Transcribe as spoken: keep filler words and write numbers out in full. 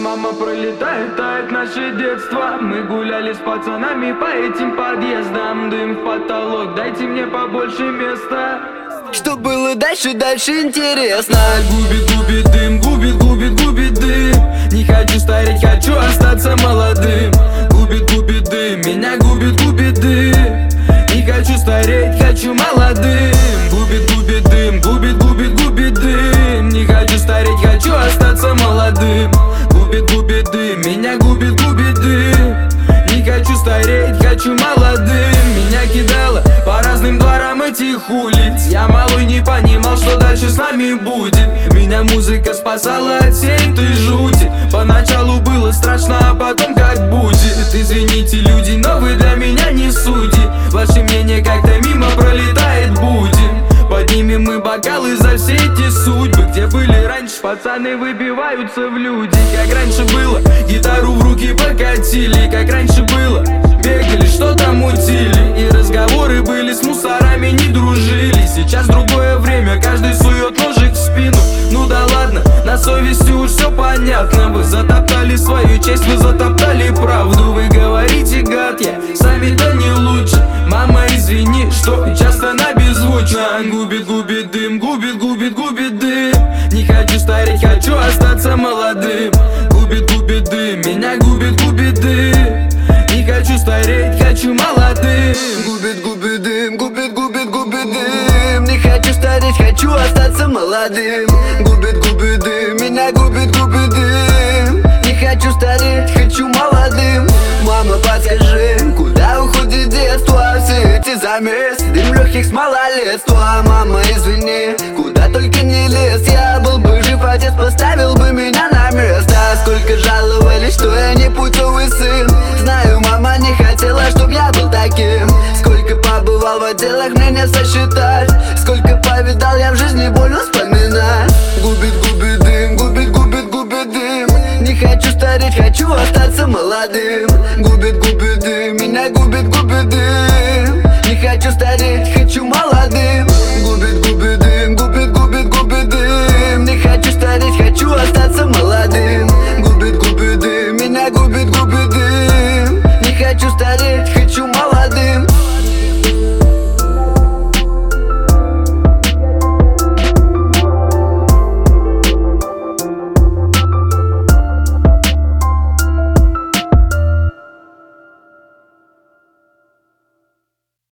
Мама, пролетает, тает наше детство. Мы гуляли с пацанами по этим подъездам. Дым в потолок, дайте мне побольше места. Что было дальше, дальше интересно. Губит, губит дым, губит, губит, губит дым. Не хочу стареть, хочу остаться молодым. Губит, губит дым, меня губит, губит дым. Не хочу стареть, хочу молодым. Губит, губит дым, губит, губит, губит дым. Не хочу стареть, хочу остаться молодым. Губит, губит дым, меня губит, губит дым. Не хочу стареть, хочу молодым. Меня кидало по разным дворам этих улиц. Я малой не понимал, что дальше с нами будет. Меня музыка спасала от всей этой жути. Поначалу было страшно, а потом как будет. Извините, люди, но вы для меня не судьи. Ваше мнение как-то мимо пролетает, будем. Поднимем мы бокалы за все эти судьбы. Где были раньше, пацаны выбиваются в люди. Как раньше было, гитару в руки покатили. Как раньше было, бегали, что-то мутили. И разговоры были с мусорами, не дружили. Сейчас другое время, каждый сует ножик в спину. Ну да ладно, на совести уж все понятно. Вы затоптали свою честь, вы затоптали правду. Вы говорите, гад, я сами-то не лучше. Мама, извини, что часто на беззвучно. Губит, губит дым, губит, губит, губит дым. Не хочу стареть, хочу остаться молодым. Губит, губит дым, меня губит, губит дым. Не хочу стареть, хочу молодым. Губит, губит дым, губит, губит, губит дым. Не хочу стареть, хочу остаться молодым. Губит, губит дым, меня губит, губит дым. Не хочу стареть, хочу молодым. Мама, подскажи, куда уходит детство? Все эти замесы, дым легких с малолетства. Мама, извини, куда только не лез. Я был бы жив, отец поставил бы меня на место. Сколько жаловались, что я не путевый сын. Знаю, мама не хотела, чтоб я был таким. Сколько побывал в отделах, мне не сосчитать. Сколько повидал я в жизни, больно вспоминать. Губит, губит дым, губит, губит, губит дым. Не хочу стареть, хочу остаться молодым. Губит,